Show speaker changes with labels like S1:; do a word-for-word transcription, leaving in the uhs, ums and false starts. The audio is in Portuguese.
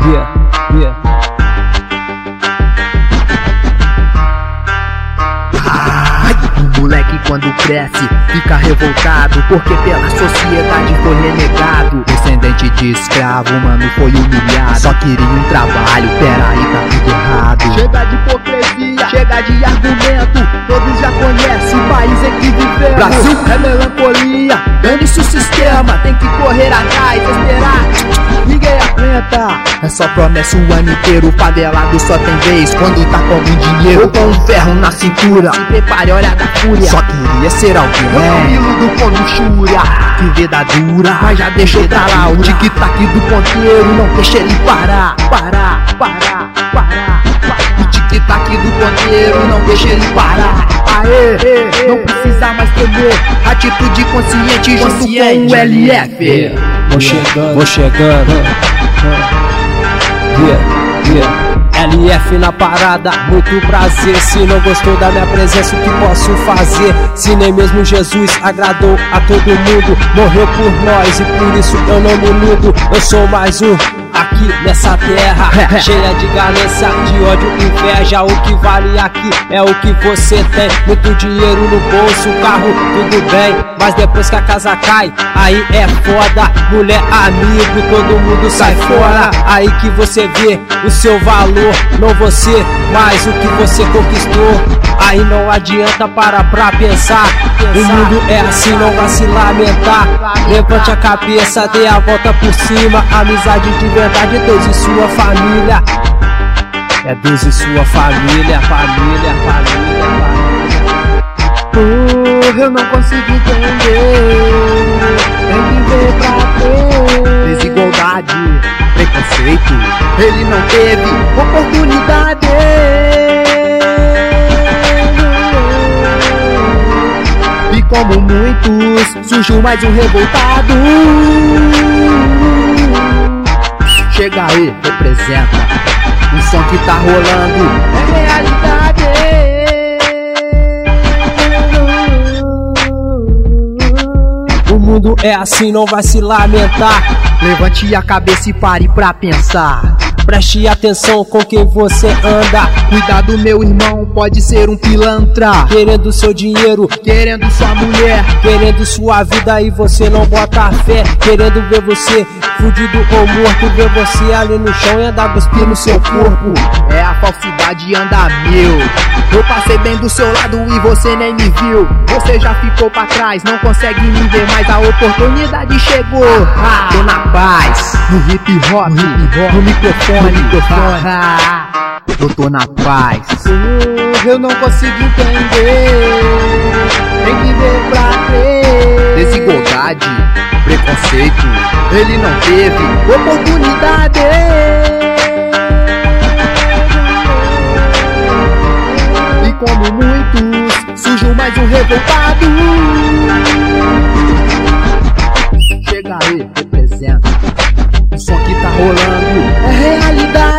S1: Yeah, yeah.
S2: Ai, o moleque quando cresce fica revoltado, porque pela sociedade foi renegado. Descendente de escravo, mano, foi humilhado. Só queria um trabalho, peraí, tá tudo errado. Chega de hipocrisia, chega de argumento, todos já conhecem o país em que vivemos. Brasil é melancolia, dane-se o sistema, tem que correr atrás, esperar, ninguém aguenta. É só promessa o ano inteiro, favelado só tem vez quando tá com algum dinheiro ou com um ferro na cintura. Se prepare, olha da fúria, só queria ser alguém. Eu Camilo do Pão Luxúria, que vida dura, mas já deixou pra lá o tic-tac do ponteiro, não deixa ele parar, parar, parar, parar, parar. O tic-tac do ponteiro, não deixa ele parar. Aê, não precisa mais temer, atitude consciente junto com o L F.
S1: Vou chegando, vou chegando. Yeah, yeah. L F na parada, muito prazer. Se não gostou da minha presença, o que posso fazer? Se nem mesmo Jesus agradou a todo mundo, morreu por nós e por isso eu não me iludo. Eu sou mais um aqui nessa terra, cheia de ganância, de ódio, inveja. O que vale aqui é o que você tem. Muito dinheiro no bolso, carro, tudo bem, mas depois que a casa cai, aí é foda. Mulher, amigo, todo mundo sai fora. Aí que você vê o seu valor, não você, mas o que você conquistou. Aí não adianta parar pra pensar. O mundo é assim, não vai se lamentar. Levante a cabeça, dê a volta por cima. Amizade de verdade, Deus e sua família. É Deus e sua família, família, família, família.
S2: Oh, eu não consigo entender. Tem que ver pra ter desigualdade, preconceito. Ele não teve oportunidade. E como muitos, surgiu mais um revoltado. Chega aí, representa. O som que tá rolando é realidade.
S1: O mundo é assim, não vai se lamentar.
S2: Levante a cabeça e pare pra pensar.
S1: Preste atenção com quem você anda.
S2: Cuidado, meu irmão, pode ser um pilantra,
S1: querendo seu dinheiro,
S2: querendo sua mulher,
S1: querendo sua vida e você não bota fé. Querendo ver você fudido ou morto, ver você ali no chão e andar cuspindo no seu corpo.
S2: É a falsidade anda mil. Eu passei bem do seu lado e você nem me viu. Você já ficou pra trás, não consegue me ver, mas a oportunidade chegou. Ah, tô na paz, no hip hop, no, hip -hop, no microfone, no microfone. Ah, eu tô na paz. Uh, eu não consigo entender. Tem que ver pra crer. Desigualdade, preconceito. Ele não teve oportunidade. E como muitos, surgiu mais um revoltado. Chega aí, representa. O som que tá rolando é realidade.